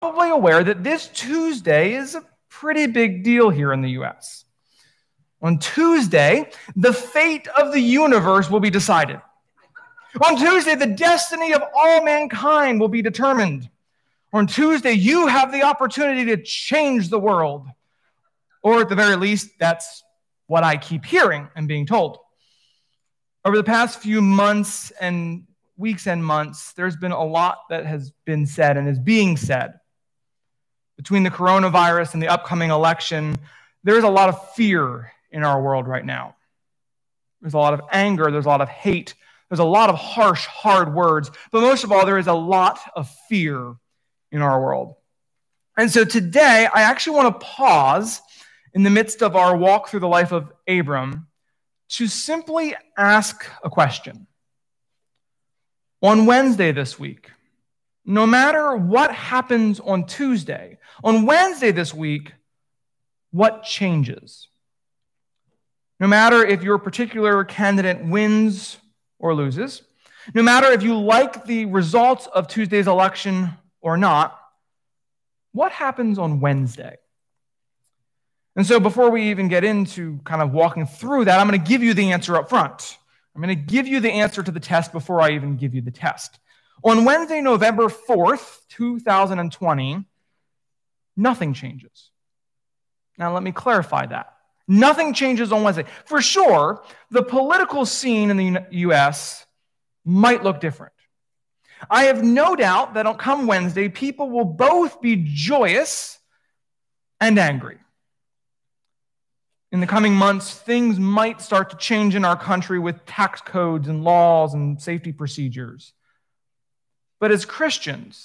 Probably aware that this Tuesday is a pretty big deal here in the U.S. On Tuesday, the fate of the universe will be decided. On Tuesday, the destiny of all mankind will be determined. On Tuesday, you have the opportunity to change the world. Or at the very least, that's what I keep hearing and being told. Over the past few months and weeks and months, there's been a lot that has been said and is being said. Between the coronavirus and the upcoming election, there is a lot of fear in our world right now. There's a lot of anger, there's a lot of hate, there's a lot of harsh, hard words, but most of all, there is a lot of fear in our world. And so today, I actually want to pause in the midst of our walk through the life of Abram to simply ask a question. On Wednesday this week, no matter what happens on Tuesday, on Wednesday this week, what changes? No matter if your particular candidate wins or loses, no matter if you like the results of Tuesday's election or not, what happens on Wednesday? And so before we even get into kind of walking through that, I'm going to give you the answer up front. I'm going to give you the answer to the test before I even give you the test. On Wednesday, November 4th, 2020, nothing changes. Now, let me clarify that. Nothing changes on Wednesday. For sure, the political scene in the U.S. might look different. I have no doubt that come Wednesday, people will both be joyous and angry. In the coming months, things might start to change in our country with tax codes and laws and safety procedures. But as Christians,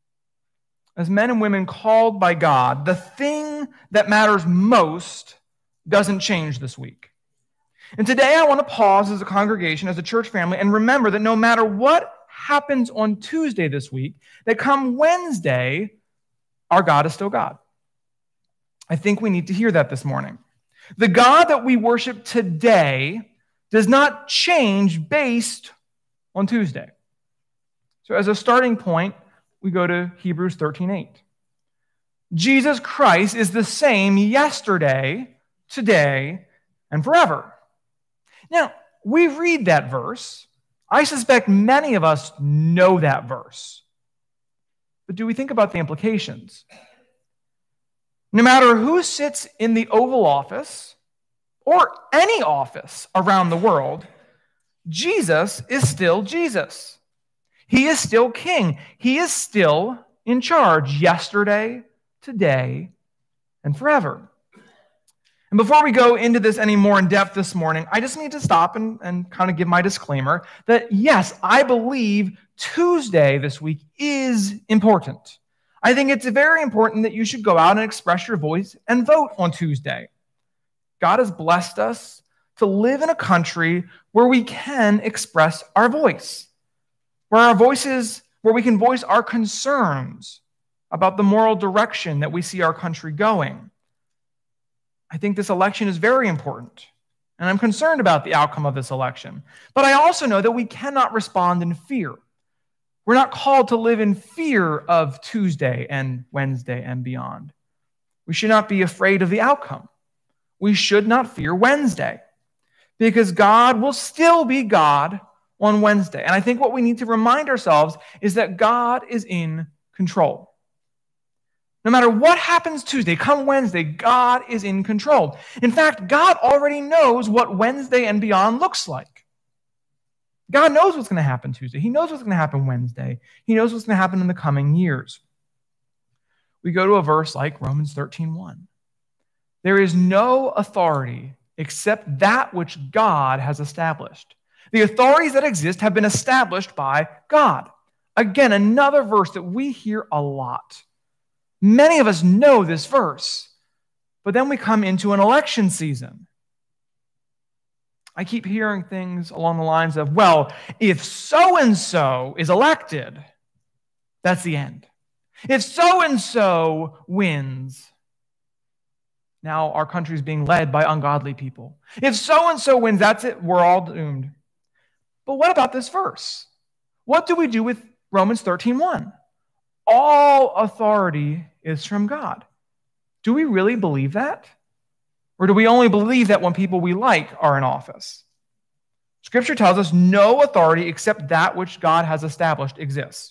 as men and women called by God, the thing that matters most doesn't change this week. And today I want to pause as a congregation, as a church family, and remember that no matter what happens on Tuesday this week, that come Wednesday, our God is still God. I think we need to hear that this morning. The God that we worship today does not change based on Tuesday. So as a starting point, we go to Hebrews 13:8. Jesus Christ is the same yesterday, today, and forever. Now, we read that verse. I suspect many of us know that verse. But do we think about the implications? No matter who sits in the Oval Office or any office around the world, Jesus is still Jesus. He is still king. He is still in charge yesterday, today, and forever. And before we go into this any more in depth this morning, I just need to stop and kind of give my disclaimer that yes, I believe Tuesday this week is important. I think it's very important that you should go out and express your voice and vote on Tuesday. God has blessed us to live in a country where we can express our voice, where we can voice our concerns about the moral direction that we see our country going. I think this election is very important, and I'm concerned about the outcome of this election. But I also know that we cannot respond in fear. We're not called to live in fear of Tuesday and Wednesday and beyond. We should not be afraid of the outcome. We should not fear Wednesday, because God will still be God on Wednesday. And I think what we need to remind ourselves is that God is in control. No matter what happens Tuesday, come Wednesday, God is in control. In fact, God already knows what Wednesday and beyond looks like. God knows what's going to happen Tuesday. He knows what's going to happen Wednesday. He knows what's going to happen in the coming years. We go to a verse like Romans 13:1. There is no authority except that which God has established. The authorities that exist have been established by God. Again, another verse that we hear a lot. Many of us know this verse, but then we come into an election season. I keep hearing things along the lines of, well, if so-and-so is elected, that's the end. If so-and-so wins, now our country is being led by ungodly people. If so-and-so wins, that's it. We're all doomed. But what about this verse? What do we do with Romans 13:1? all authority is from God. Do we really believe that? Or do we only believe that when people we like are in office? Scripture tells us no authority except that which God has established exists.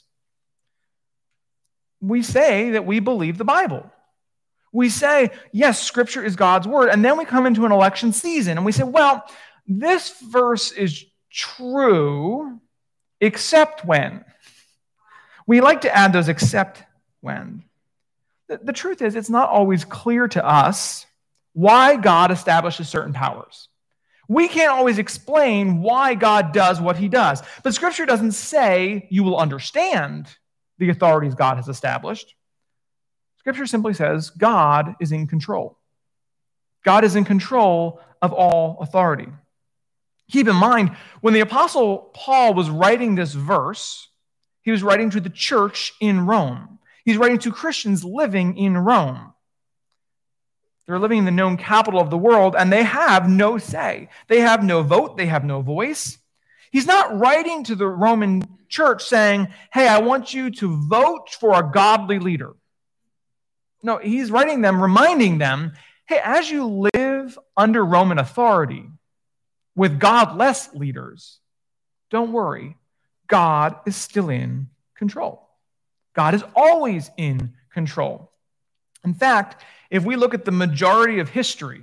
We say that we believe the Bible. We say, yes, Scripture is God's word, and then we come into an election season and we say, well, this verse is true, except when. We like to add those except when. The truth is, it's not always clear to us why God establishes certain powers. We can't always explain why God does what he does. But Scripture doesn't say you will understand the authorities God has established. Scripture simply says God is in control. God is in control of all authority. Keep in mind, when the Apostle Paul was writing this verse, he was writing to the church in Rome. He's writing to Christians living in Rome. They're living in the known capital of the world, and they have no say. They have no vote. They have no voice. He's not writing to the Roman church saying, hey, I want you to vote for a godly leader. No, he's writing them, reminding them, hey, as you live under Roman authority with godless leaders, don't worry. God is still in control. God is always in control. In fact, if we look at the majority of history,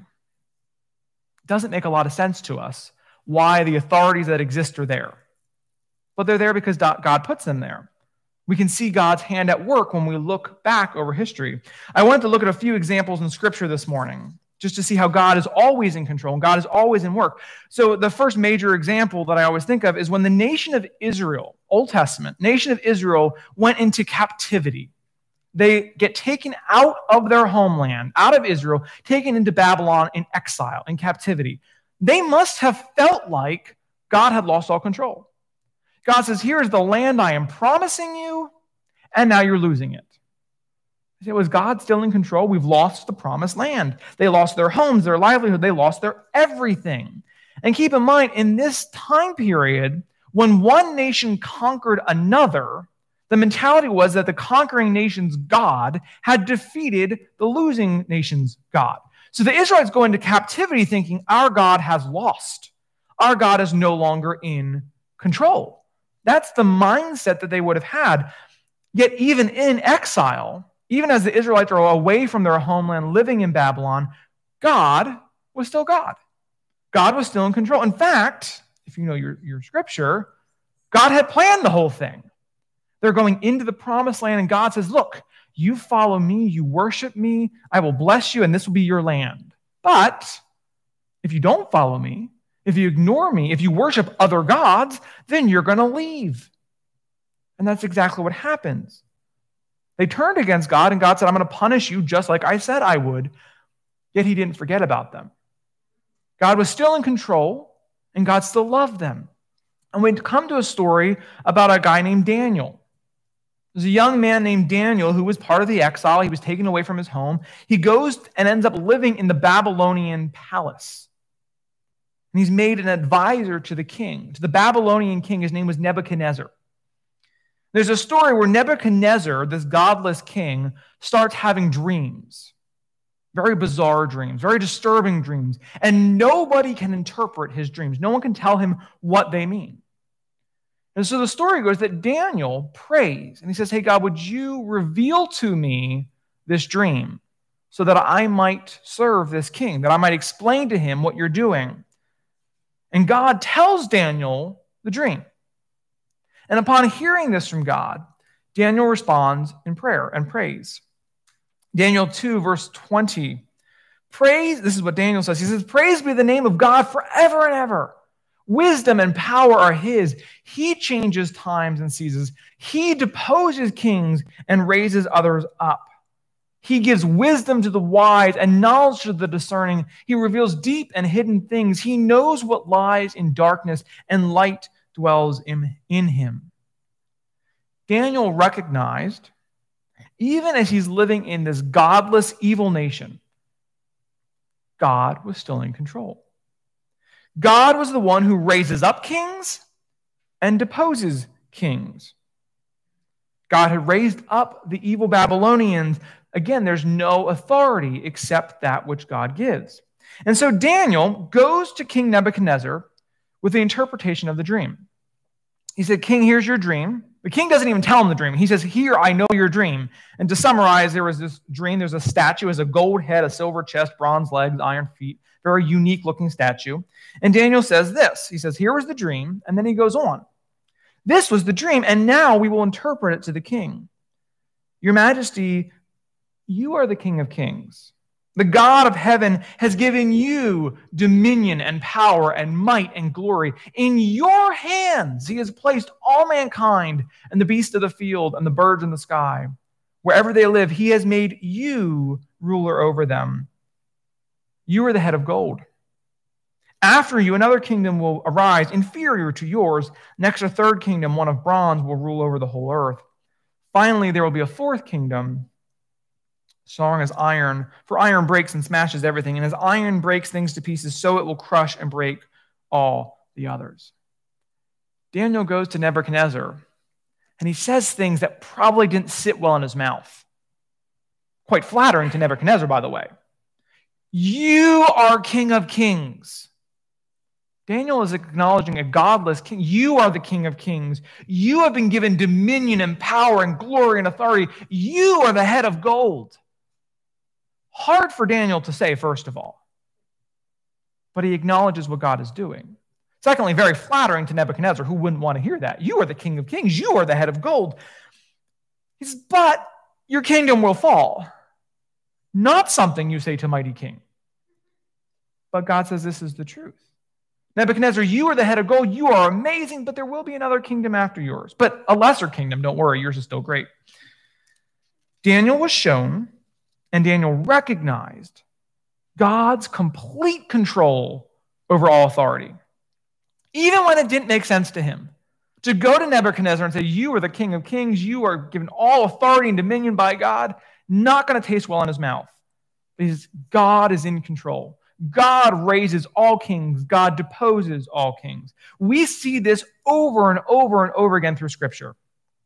it doesn't make a lot of sense to us why the authorities that exist are there. But they're there because God puts them there. We can see God's hand at work when we look back over history. I wanted to look at a few examples in Scripture this morning, just to see how God is always in control and God is always in work. So the first major example that I always think of is when the nation of Israel, Old Testament, nation of Israel, went into captivity. They get taken out of their homeland, out of Israel, taken into Babylon in exile, in captivity. They must have felt like God had lost all control. God says, here is the land I am promising you, and now you're losing it. You say, was God still in control? We've lost the promised land. They lost their homes, their livelihood. They lost their everything. And keep in mind, in this time period, when one nation conquered another, the mentality was that the conquering nation's God had defeated the losing nation's God. So the Israelites go into captivity thinking, our God has lost. Our God is no longer in control. That's the mindset that they would have had. Yet even in exile, even as the Israelites are away from their homeland, living in Babylon, God was still God. God was still in control. In fact, if you know your Scripture, God had planned the whole thing. They're going into the promised land, and God says, look, you follow me, you worship me, I will bless you, and this will be your land. But if you don't follow me, if you ignore me, if you worship other gods, then you're going to leave. And that's exactly what happens. They turned against God, and God said, I'm going to punish you just like I said I would. Yet he didn't forget about them. God was still in control, and God still loved them. And we come to a story about a guy named Daniel. There's a young man named Daniel who was part of the exile. He was taken away from his home. He goes and ends up living in the Babylonian palace. And he's made an advisor to the king, to the Babylonian king. His name was Nebuchadnezzar. There's a story where Nebuchadnezzar, this godless king, starts having dreams. Very bizarre dreams, very disturbing dreams. And nobody can interpret his dreams. No one can tell him what they mean. And so the story goes that Daniel prays, and he says, hey, God, would you reveal to me this dream so that I might serve this king, that I might explain to him what you're doing? And God tells Daniel the dream. And upon hearing this from God, Daniel responds in prayer and praise. Daniel 2, verse 20. Praise, this is what Daniel says. He says, praise be the name of God forever and ever. Wisdom and power are his. He changes times and seasons. He deposes kings and raises others up. He gives wisdom to the wise and knowledge to the discerning. He reveals deep and hidden things. He knows what lies in darkness, and light dwells in him. Daniel recognized, even as he's living in this godless, evil nation, God was still in control. God was the one who raises up kings and deposes kings. God had raised up the evil Babylonians. Again, there's no authority except that which God gives. And so Daniel goes to King Nebuchadnezzar with the interpretation of the dream. He said, King, here's your dream. The king doesn't even tell him the dream. He says, here, I know your dream. And to summarize, there was this dream. There's a statue, has a gold head, a silver chest, bronze legs, iron feet, very unique looking statue. And Daniel says this. He says, here was the dream. And then he goes on. This was the dream, and now we will interpret it to the king. Your Majesty, you are the King of Kings. The God of heaven has given you dominion and power and might and glory. In your hands he has placed all mankind and the beasts of the field and the birds in the sky. Wherever they live, he has made you ruler over them. You are the head of gold. After you, another kingdom will arise inferior to yours. Next, a third kingdom, one of bronze, will rule over the whole earth. Finally, there will be a fourth kingdom, strong as iron, for iron breaks and smashes everything. And as iron breaks things to pieces, so it will crush and break all the others. Daniel goes to Nebuchadnezzar, and he says things that probably didn't sit well in his mouth. Quite flattering to Nebuchadnezzar, by the way. You are King of Kings. Daniel is acknowledging a godless king. You are the King of Kings. You have been given dominion and power and glory and authority. You are the head of gold. Hard for Daniel to say, first of all. But he acknowledges what God is doing. Secondly, very flattering to Nebuchadnezzar, who wouldn't want to hear that. You are the King of Kings. You are the head of gold. He says, but your kingdom will fall. Not something you say to mighty king. But God says this is the truth. Nebuchadnezzar, you are the head of gold. You are amazing, but there will be another kingdom after yours. But a lesser kingdom, don't worry, yours is still great. Daniel was shown, and Daniel recognized God's complete control over all authority. Even when it didn't make sense to him. To go to Nebuchadnezzar and say, you are the King of Kings, you are given all authority and dominion by God, not going to taste well in his mouth. Because God is in control. God raises all kings. God deposes all kings. We see this over and over and over again through Scripture.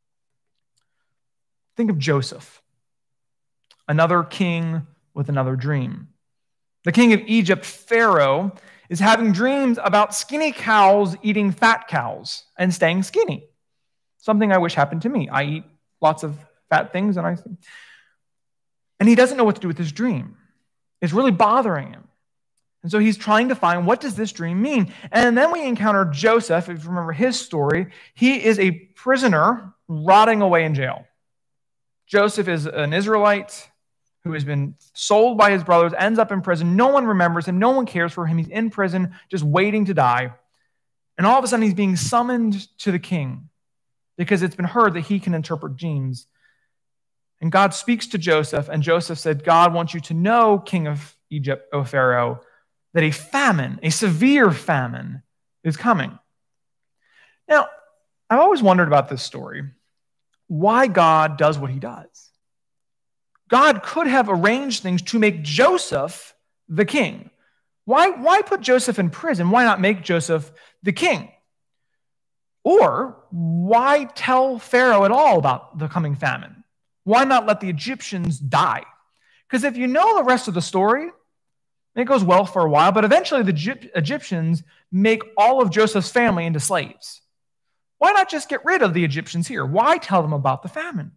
Think of Joseph, another king with another dream. The king of Egypt, Pharaoh, is having dreams about skinny cows eating fat cows and staying skinny. Something I wish happened to me. I eat lots of fat things, and he doesn't know what to do with his dream. It's really bothering him. And so he's trying to find, what does this dream mean? And then we encounter Joseph. If you remember his story, he is a prisoner rotting away in jail. Joseph is an Israelite who has been sold by his brothers, ends up in prison. No one remembers him. No one cares for him. He's in prison, just waiting to die. And all of a sudden, he's being summoned to the king because it's been heard that he can interpret dreams. And God speaks to Joseph, and Joseph said, God wants you to know, King of Egypt, O Pharaoh, that a famine, a severe famine, is coming. Now, I've always wondered about this story, why God does what he does. God could have arranged things to make Joseph the king. Why put Joseph in prison? Why not make Joseph the king? Or why tell Pharaoh at all about the coming famine? Why not let the Egyptians die? Because if you know the rest of the story, it goes well for a while, but eventually the Egyptians make all of Joseph's family into slaves. Why not just get rid of the Egyptians here? Why tell them about the famine?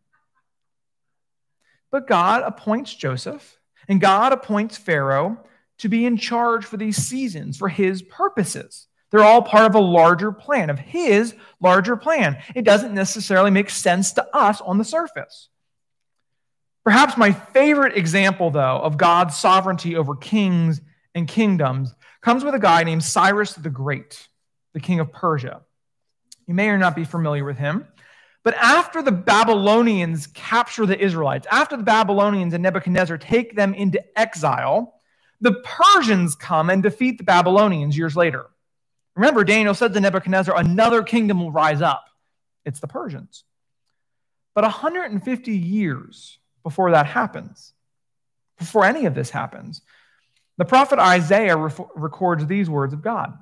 But God appoints Joseph, and God appoints Pharaoh to be in charge for these seasons, for his purposes. They're all part of a larger plan, of his larger plan. It doesn't necessarily make sense to us on the surface. Perhaps my favorite example, though, of God's sovereignty over kings and kingdoms comes with a guy named Cyrus the Great, the king of Persia. You may or not be familiar with him. But after the Babylonians capture the Israelites, after the Babylonians and Nebuchadnezzar take them into exile, the Persians come and defeat the Babylonians years later. Remember, Daniel said to Nebuchadnezzar, another kingdom will rise up. It's the Persians. But 150 years before that happens, before any of this happens, the prophet Isaiah records these words of God.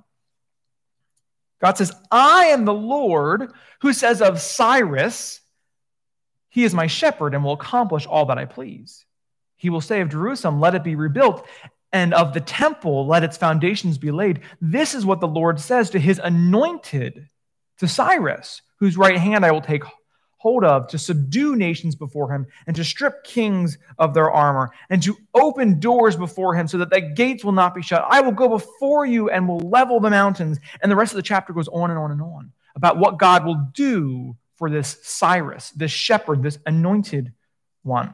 God says, I am the Lord who says of Cyrus, He is my shepherd and will accomplish all that I please. He will say of Jerusalem, let it be rebuilt, and of the temple, let its foundations be laid. This is what the Lord says to his anointed, to Cyrus, whose right hand I will take hold of, to subdue nations before him, and to strip kings of their armor, and to open doors before him so that the gates will not be shut. I will go before you and will level the mountains. And the rest of the chapter goes on and on and on about what God will do for this Cyrus, this shepherd, this anointed one.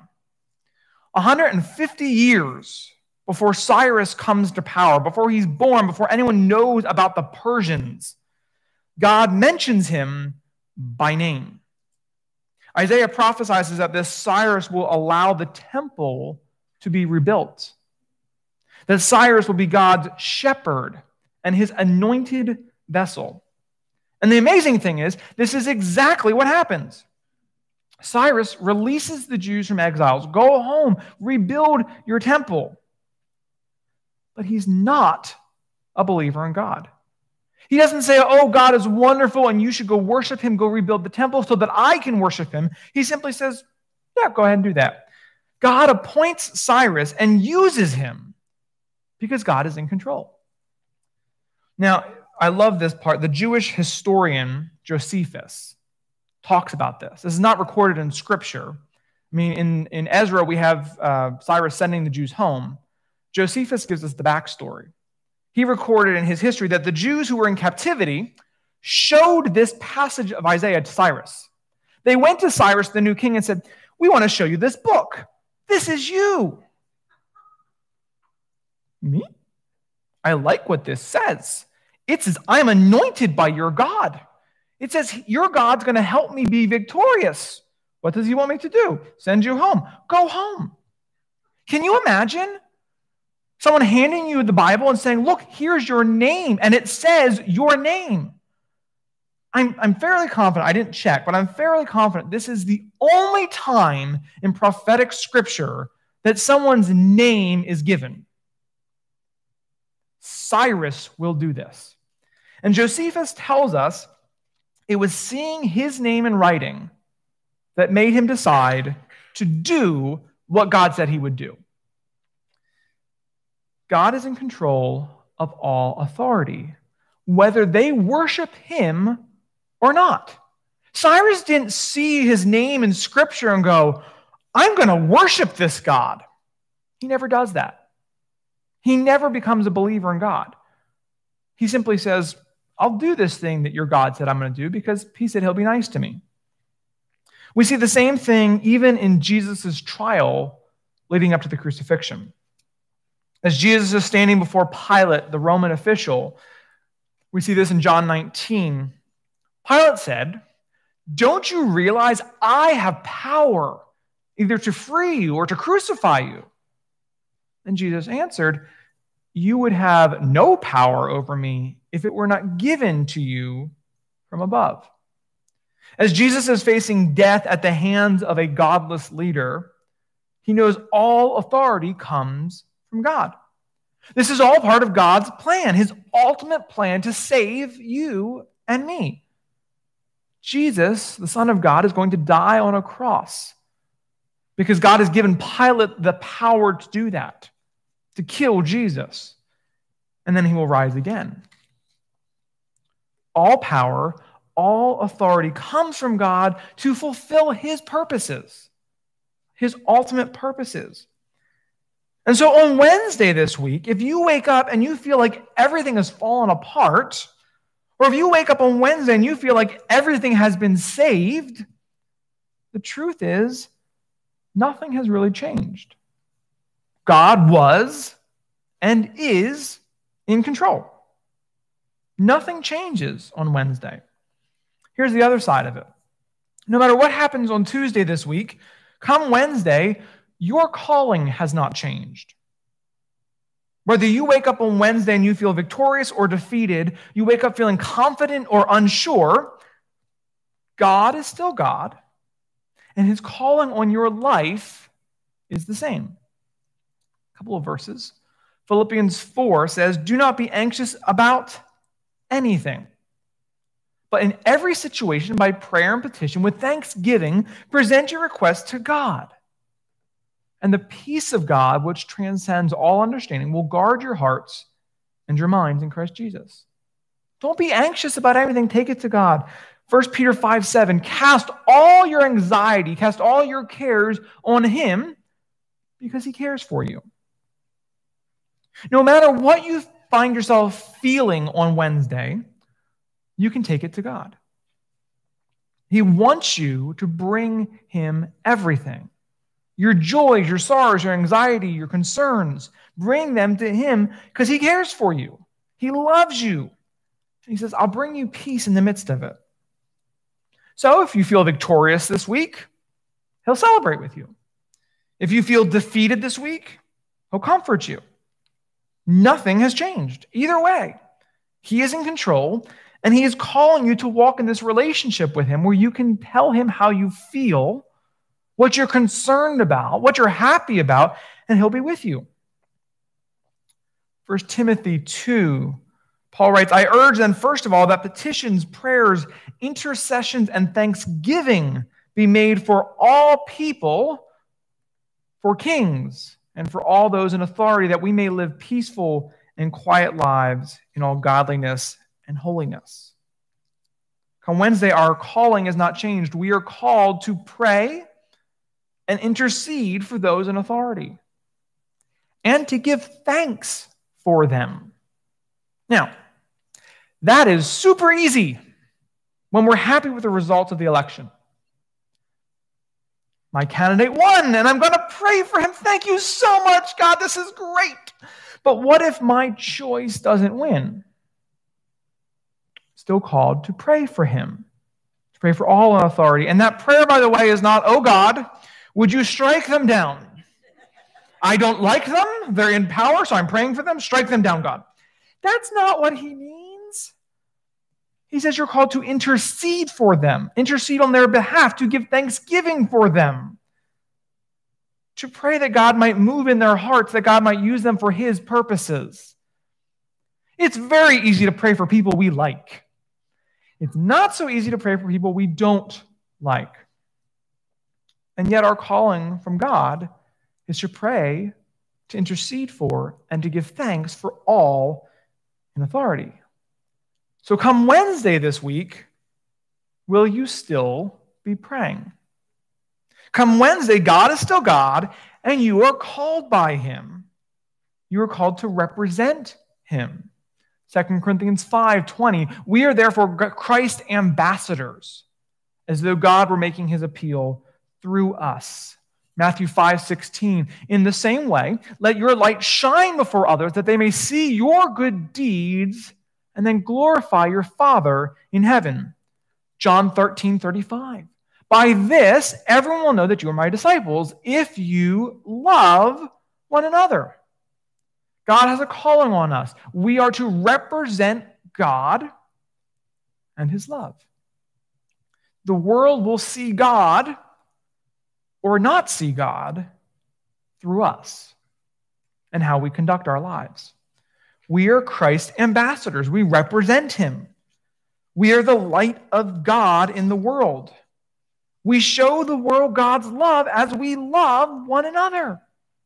150 years before Cyrus comes to power, before he's born, before anyone knows about the Persians, God mentions him by name. Isaiah prophesies that this Cyrus will allow the temple to be rebuilt, that Cyrus will be God's shepherd and his anointed vessel. And the amazing thing is, this is exactly what happens. Cyrus releases the Jews from exiles. Go home, rebuild your temple. But he's not a believer in God. He doesn't say, oh, God is wonderful and you should go worship him, go rebuild the temple so that I can worship him. He simply says, yeah, go ahead and do that. God appoints Cyrus and uses him because God is in control. Now, I love this part. The Jewish historian Josephus talks about this. This is not recorded in Scripture. I mean, in Ezra, we have Cyrus sending the Jews home. Josephus gives us the backstory. He recorded in his history that the Jews who were in captivity showed this passage of Isaiah to Cyrus. They went to Cyrus, the new king, and said, we want to show you this book. This is you. Me? I like what this says. It says, I'm anointed by your God. It says, your God's going to help me be victorious. What does he want me to do? Send you home. Go home. Can you imagine someone handing you the Bible and saying, look, here's your name, and it says your name? I'm fairly confident, I didn't check, but I'm fairly confident this is the only time in prophetic scripture that someone's name is given. Cyrus will do this. And Josephus tells us it was seeing his name in writing that made him decide to do what God said he would do. God is in control of all authority, whether they worship him or not. Cyrus didn't see his name in Scripture and go, I'm going to worship this God. He never does that. He never becomes a believer in God. He simply says, I'll do this thing that your God said I'm going to do because he said he'll be nice to me. We see the same thing even in Jesus' trial leading up to the crucifixion. As Jesus is standing before Pilate, the Roman official, we see this in John 19. Pilate said, don't you realize I have power either to free you or to crucify you? And Jesus answered, you would have no power over me if it were not given to you from above. As Jesus is facing death at the hands of a godless leader, he knows all authority comes from God. This is all part of God's plan, his ultimate plan to save you and me. Jesus, the Son of God, is going to die on a cross because God has given Pilate the power to do that, to kill Jesus, and then he will rise again. All power, all authority comes from God to fulfill his purposes, his ultimate purposes. And so on Wednesday this week, if you wake up and you feel like everything has fallen apart, or if you wake up on Wednesday and you feel like everything has been saved, the truth is nothing has really changed. God was and is in control. Nothing changes on Wednesday. Here's the other side of it. No matter what happens on Tuesday this week, come Wednesday, your calling has not changed. Whether you wake up on Wednesday and you feel victorious or defeated, you wake up feeling confident or unsure, God is still God, and his calling on your life is the same. A couple of verses. Philippians 4 says, do not be anxious about anything, But in every situation, by prayer and petition, with thanksgiving, present your requests to God. And the peace of God, which transcends all understanding, will guard your hearts and your minds in Christ Jesus. Don't be anxious about everything. Take it to God. 1 Peter 5:7, cast all your anxiety, cast all your cares on him because he cares for you. No matter what you find yourself feeling on Wednesday, you can take it to God. He wants you to bring him everything. Your joys, your sorrows, your anxiety, your concerns, bring them to him because he cares for you. He loves you. He says, I'll bring you peace in the midst of it. So if you feel victorious this week, he'll celebrate with you. If you feel defeated this week, he'll comfort you. Nothing has changed. Either way, he is in control, and he is calling you to walk in this relationship with him where you can tell him how you feel, what you're concerned about, what you're happy about, and he'll be with you. 1 Timothy 2, Paul writes, I urge then, first of all, that petitions, prayers, intercessions, and thanksgiving be made for all people, for kings, and for all those in authority, that we may live peaceful and quiet lives in all godliness and holiness. Come Wednesday, our calling has not changed. We are called to pray and intercede for those in authority and to give thanks for them. Now, that is super easy when we're happy with the results of the election. My candidate won, and I'm going to pray for him. Thank you so much, God. This is great. But what if my choice doesn't win? Still called to pray for him, to pray for all in authority. And that prayer, by the way, is not, oh God, would you strike them down? I don't like them. They're in power, so I'm praying for them. Strike them down, God. That's not what he means. He says you're called to intercede for them, intercede on their behalf, to give thanksgiving for them, to pray that God might move in their hearts, that God might use them for his purposes. It's very easy to pray for people we like. It's not so easy to pray for people we don't like. And yet our calling from God is to pray, to intercede for, and to give thanks for all in authority. So come Wednesday this week, will you still be praying? Come Wednesday, God is still God, and you are called by him. You are called to represent him. 2 Corinthians 5:20, we are therefore Christ's ambassadors, as though God were making his appeal through us. Matthew 5:16, in the same way, let your light shine before others, that they may see your good deeds and then glorify your Father in heaven. John 13:35, by this everyone will know that you are my disciples, if you love one another. God has a calling on us. We are to represent God and his love. The world will see God or not see God through us and how we conduct our lives. We are Christ's ambassadors. We represent him. We are the light of God in the world. We show the world God's love as we love one another.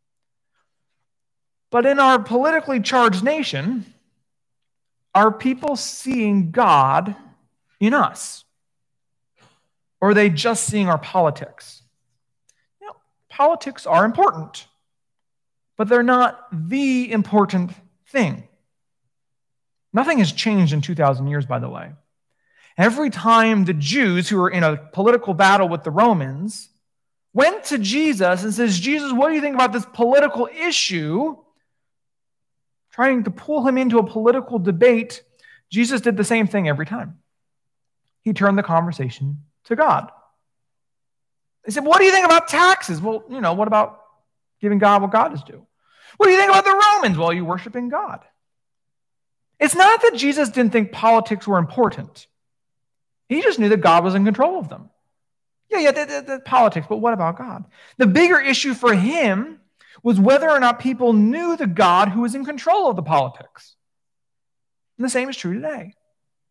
But in our politically charged nation, are people seeing God in us? Or are they just seeing our politics? Politics are important, but they're not the important thing. Nothing has changed in 2,000 years, by the way. Every time the Jews who were in a political battle with the Romans went to Jesus and says, Jesus, what do you think about this political issue? Trying to pull him into a political debate, Jesus did the same thing every time. He turned the conversation to God. They said, what do you think about taxes? Well, what about giving God what God is due? What do you think about the Romans? Well, you're worshiping God. It's not that Jesus didn't think politics were important. He just knew that God was in control of them. The politics, but what about God? The bigger issue for him was whether or not people knew the God who was in control of the politics. And the same is true today.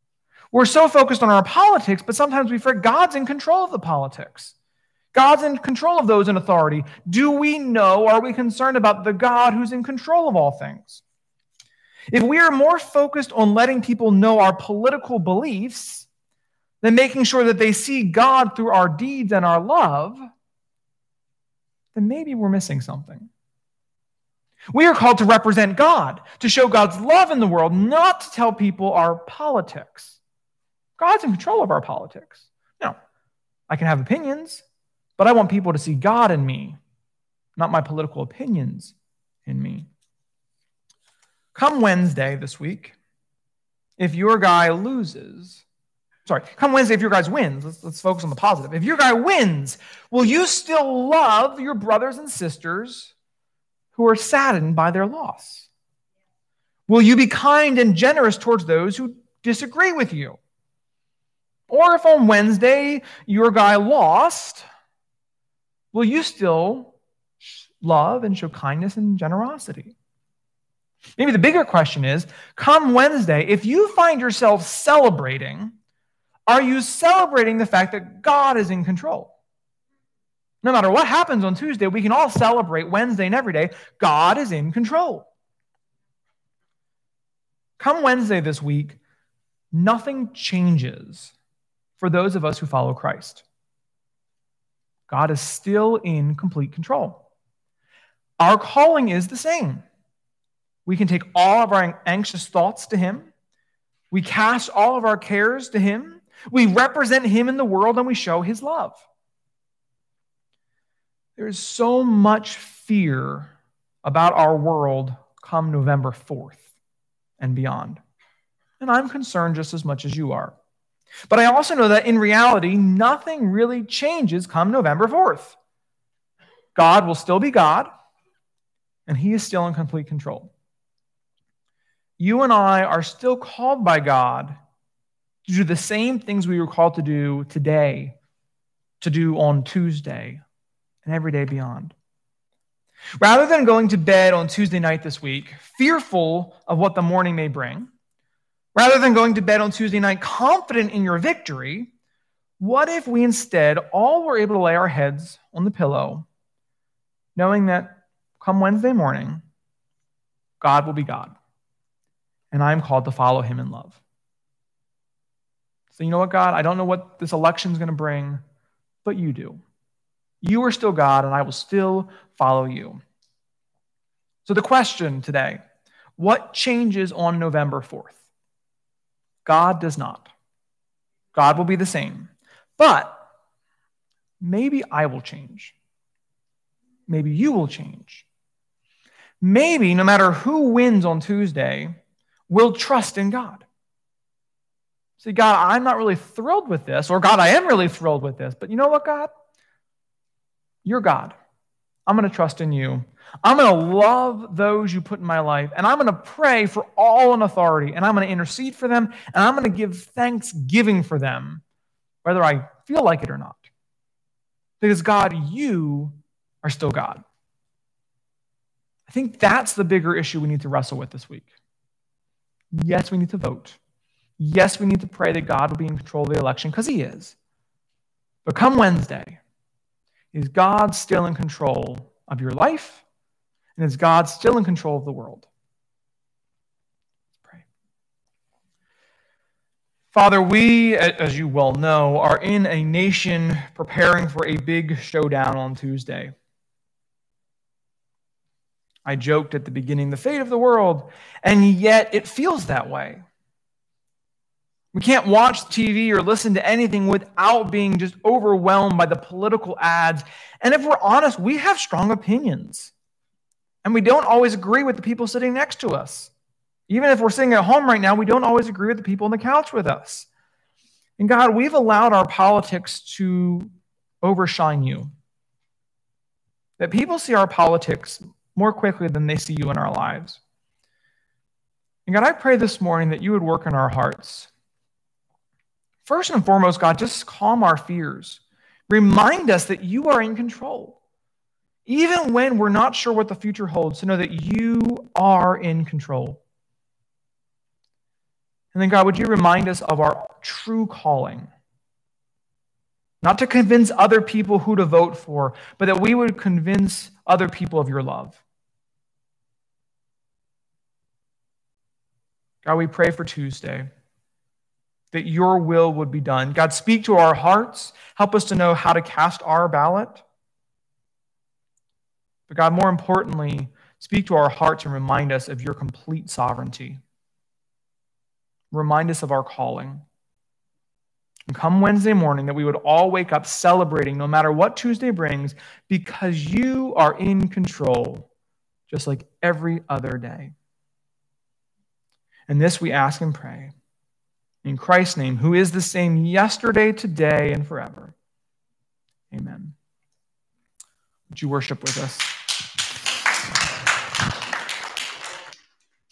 We're so focused on our politics, but sometimes we forget God's in control of the politics. God's in control of those in authority. Do we know, are we concerned about the God who's in control of all things? If we are more focused on letting people know our political beliefs than making sure that they see God through our deeds and our love, then maybe we're missing something. We are called to represent God, to show God's love in the world, not to tell people our politics. God's in control of our politics. Now, I can have opinions, but I want people to see God in me, not my political opinions in me. Come Wednesday this week, if your guy loses, come Wednesday if your guy wins. Let's focus on the positive. If your guy wins, will you still love your brothers and sisters who are saddened by their loss? Will you be kind and generous towards those who disagree with you? Or if on Wednesday your guy lost, will you still love and show kindness and generosity? Maybe the bigger question is, come Wednesday, if you find yourself celebrating, are you celebrating the fact that God is in control? No matter what happens on Tuesday, we can all celebrate Wednesday and every day. God is in control. Come Wednesday this week, nothing changes for those of us who follow Christ. God is still in complete control. Our calling is the same. We can take all of our anxious thoughts to Him. We cast all of our cares to Him. We represent Him in the world and we show His love. There is so much fear about our world come November 4th and beyond. And I'm concerned just as much as you are. But I also know that in reality, nothing really changes come November 4th. God will still be God, and He is still in complete control. You and I are still called by God to do the same things we were called to do today, to do on Tuesday, and every day beyond. Rather than going to bed on Tuesday night this week, fearful of what the morning may bring, rather than going to bed on Tuesday night confident in your victory, what if we instead all were able to lay our heads on the pillow, knowing that come Wednesday morning, God will be God, and I am called to follow Him in love. So you know what, God? I don't know what this election is going to bring, but you do. You are still God, and I will still follow you. So the question today, what changes on November 4th? God does not. God will be the same. But maybe I will change. Maybe you will change. Maybe no matter who wins on Tuesday, we'll trust in God. See, God, I'm not really thrilled with this, or God, I am really thrilled with this, but you know what, God? You're God. I'm going to trust in you. I'm going to love those you put in my life, and I'm going to pray for all in authority, and I'm going to intercede for them, and I'm going to give thanksgiving for them, whether I feel like it or not. Because God, you are still God. I think that's the bigger issue we need to wrestle with this week. Yes, we need to vote. Yes, we need to pray that God will be in control of the election, because He is. But come Wednesday, is God still in control of your life? And is God still in control of the world? Let's pray. Father, we, as you well know, are in a nation preparing for a big showdown on Tuesday. I joked at the beginning, the fate of the world, and yet it feels that way. We can't watch TV or listen to anything without being just overwhelmed by the political ads. And if we're honest, we have strong opinions. And we don't always agree with the people sitting next to us. Even if we're sitting at home right now, we don't always agree with the people on the couch with us. And God, we've allowed our politics to overshine you. That people see our politics more quickly than they see you in our lives. And God, I pray this morning that you would work in our hearts. First and foremost, God, just calm our fears. Remind us that you are in control. Even when we're not sure what the future holds, to know that you are in control. And then, God, would you remind us of our true calling? Not to convince other people who to vote for, but that we would convince other people of your love. God, we pray for Tuesday, that your will would be done. God, speak to our hearts. Help us to know how to cast our ballot. But God, more importantly, speak to our hearts and remind us of your complete sovereignty. Remind us of our calling. And come Wednesday morning, that we would all wake up celebrating no matter what Tuesday brings, because you are in control, just like every other day. And this we ask and pray in Christ's name, who is the same yesterday, today, and forever. Amen. Would you worship with us?